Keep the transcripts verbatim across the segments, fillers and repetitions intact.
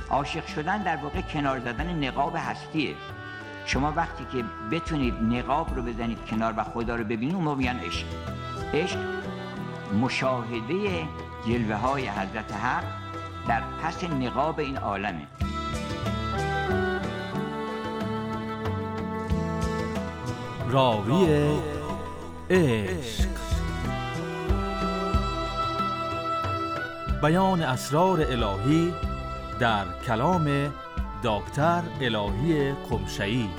عاشق شدن در واقع کنار زدن نقاب هستیه. شما وقتی که بتونید نقاب رو بزنید کنار و خدا رو ببینید، اون موقع میگن عشق. عشق مشاهده جلوه های حضرت حق در پس نقاب این عالمه. راوی عشق، بیان اسرار الهی در کلام دکتر الهی قمشه‌ای.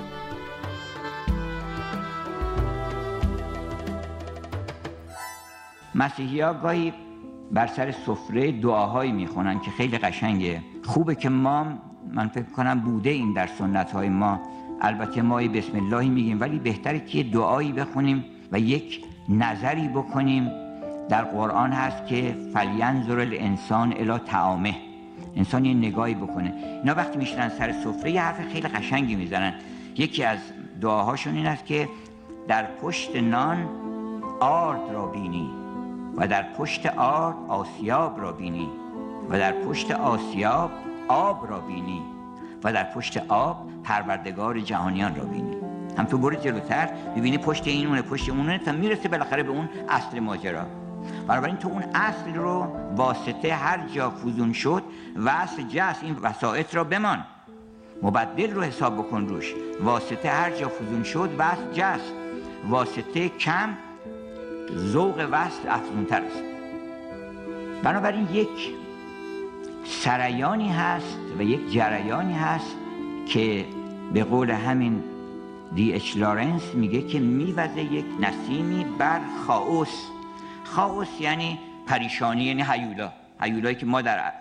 مسیحی‌ها گاهی بر سر سفره دعاهایی میخونن که خیلی قشنگه. خوبه که ما، من فکر کنم بوده این در سنت‌های ما، البته ما بسم الله میگیم، ولی بهتره که دعایی بخونیم و یک نظری بکنیم. در قرآن هست که فلینظر الانسان الی طعامه، انسان یه نگاهی بکنه. اینا وقتی میشنن سر سفره یه حرف خیلی قشنگی میزنن. یکی از دعاهاشون این است که در پشت نان آرد را بینی و در پشت آرد آسیاب را بینی و در پشت آسیاب آب را بینی و در پشت آب پروردگار جهانیان را بینی. هم تو برو جلوتر ببینی پشت این اونه پشت اونه تا میرسه بالاخره به اون اصل ماجرا. بنابراین تو اون اصل رو واسطه هر جا فوزون شد وصل جست، این وسائط را بمان، مبدل رو حساب بکن روش. واسطه هر جا فوزون شد وصل جست، واسطه کم ذوق وصل افزونتر است. بنابراین یک سریانی هست و یک جریانی هست که به قول همین دی اچ لارنس میگه که میوزه یک نسیمی بر خاوس. خاوس یعنی پریشانی، یعنی هیولا. هیولایی که ما در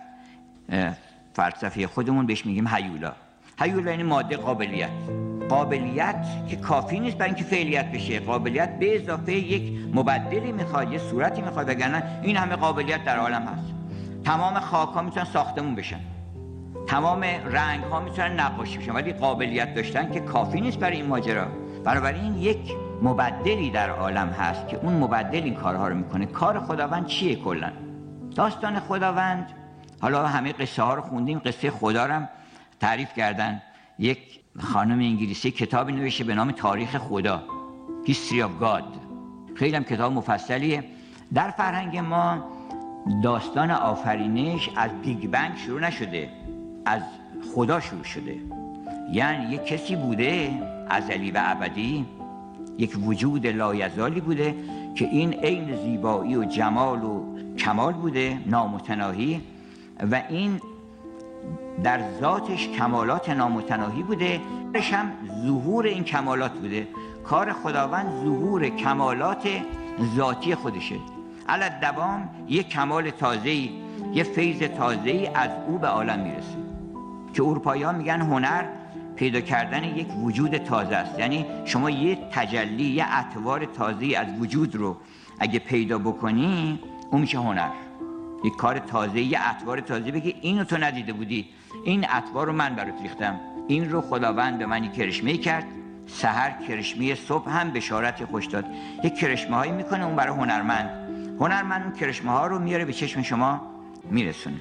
فلسفه خودمون بهش میگیم هیولا. هیولا یعنی ماده قابلیت. قابلیت که کافی نیست برای اینکه فعلیت بشه، قابلیت به اضافه یک مبدلی میخواد، یه صورتی میخواد، وگرنه این همه قابلیت در عالم هست. تمام خاک ها میتونن ساختمون بشن، تمام رنگ ها میتونن نقاشی بشن، ولی قابلیت داشتن که کافی نیست برای این ماجرا. بنابراین یک مبدلی در عالم هست که اون مبدل این کارها رو میکنه. کار خداوند چیه کلا؟ داستان خداوند، حالا همه قصه ها رو خوندیم، قصه خدا رو هم تعریف کردن. یک خانم انگلیسی کتابی نوشته به نام تاریخ خدا، History of God. خیلی هم کتاب مفصلیه. در فرهنگ ما داستان آفرینش از بیگ بنگ شروع نشده، از خدا شروع شده. یعنی یک کسی بوده ازلی و ابدی، یک وجود لایزالی بوده که این عین زیبایی و جمال و کمال بوده، نامتناهی، و این در ذاتش کمالات نامتناهی بوده، درش هم ظهور این کمالات بوده. کار خداوند ظهور کمالات ذاتی خودشه. علی دوام یک کمال تازه‌ای، یک فیض تازه‌ای از او به عالم میرسه که اروپایی‌ها میگن هنر پیدا کردن یک وجود تازه است. یعنی شما یه تجلی، یه اطوار تازه‌ای از وجود رو اگه پیدا بکنی، اون میشه هنر. یک کار تازه، یه اطوار تازه بگی اینو تو ندیده بودی، این اطوار رو من برات ریختم، این رو خداوند به من کرشمه‌ای کرد. سحر کرشمه، صبح هم بشارت خوش داد. یک کرشمه هایی میکنه اون برای هنرمند. هنرمند اون کرشمه ها رو میاره به چشم شما میرسونه.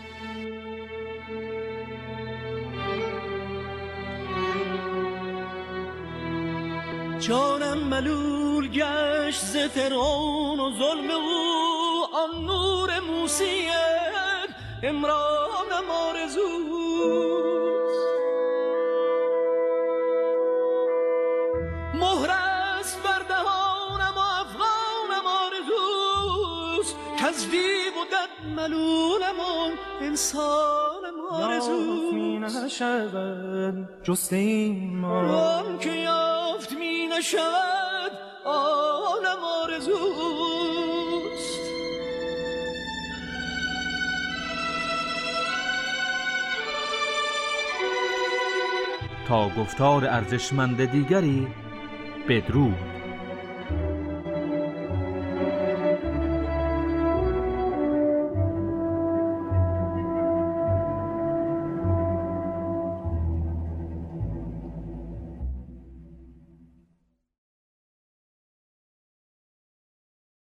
جانم ملول گشت ز فرعون و ظلم او، آن نور موسیت امرانم آرزوست. مهر است بر دهانم و افغانم آرزوست، کز دیو و دد ملولم آن انسانم آرزوست. می نشود جست این آن که یافت می نشود آنم آرزوست. تا گفتار ارزشمند دیگری بدرود.